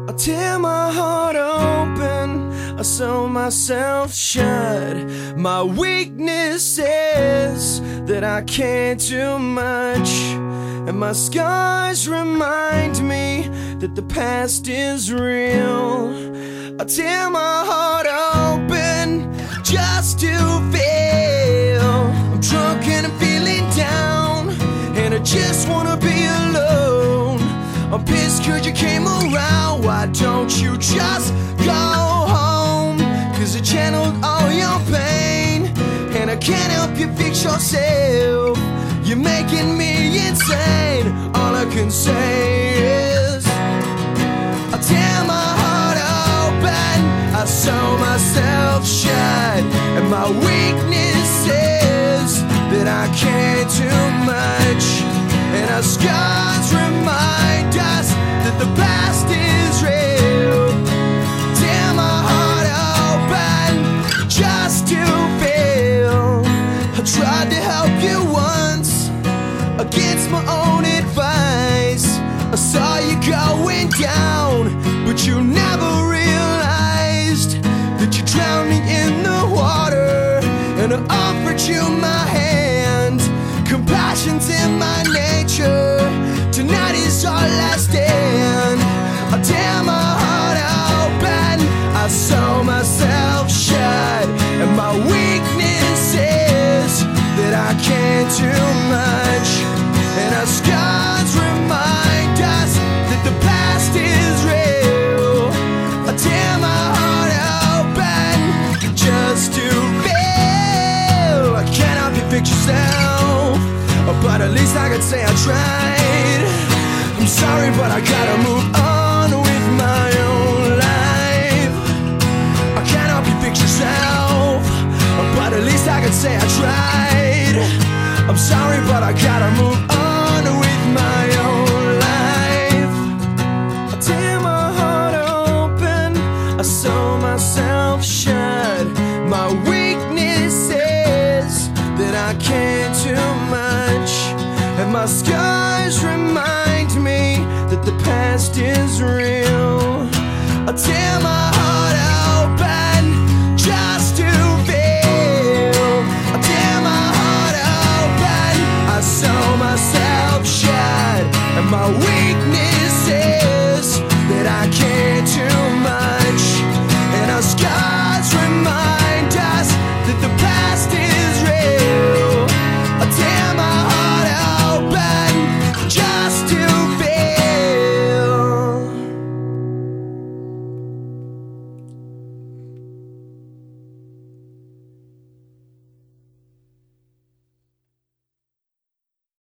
I tear my heart open, I sew myself shut. My weakness is that I can't do much, and my scars remind me that the past is real. I tear my heart open just to feel. I'm drunk and I'm feeling down, and I just wanna be alone. I'm pissed 'cause you came around. Why don't you just go home? 'Cause I channeled all your pain, and I can't help you fix yourself. You're making me insane. All I can say is I tear my heart open, I sew myself shut, and my weakness is that I can't do much, and our scars remind us that the past is real. Tear my heart open just to feel. I tried to help you once against my own advice. I saw you going down, but you never realized that you're drowning in the water. And I offered you my hand. Compassion's in my nature. Tonight is our last stand. I tear my heart open, I sew myself shut, and my weakness is that I can't do much, and our scars remind us that the past is real. I tear my heart open just to feel. I can't help you fix yourself, but at least I could say I tried. I'm sorry, but I gotta move on with my own life. I can't help you fix yourself, but at least I could say I tried. I'm sorry, but I gotta move on with my own life. I tear my heart open, I sew myself shut. My weakness is that I can't do much, and my scars remind me that the past is real. I tear my heart open just to feel. I tear my heart open, I sew myself shut, and my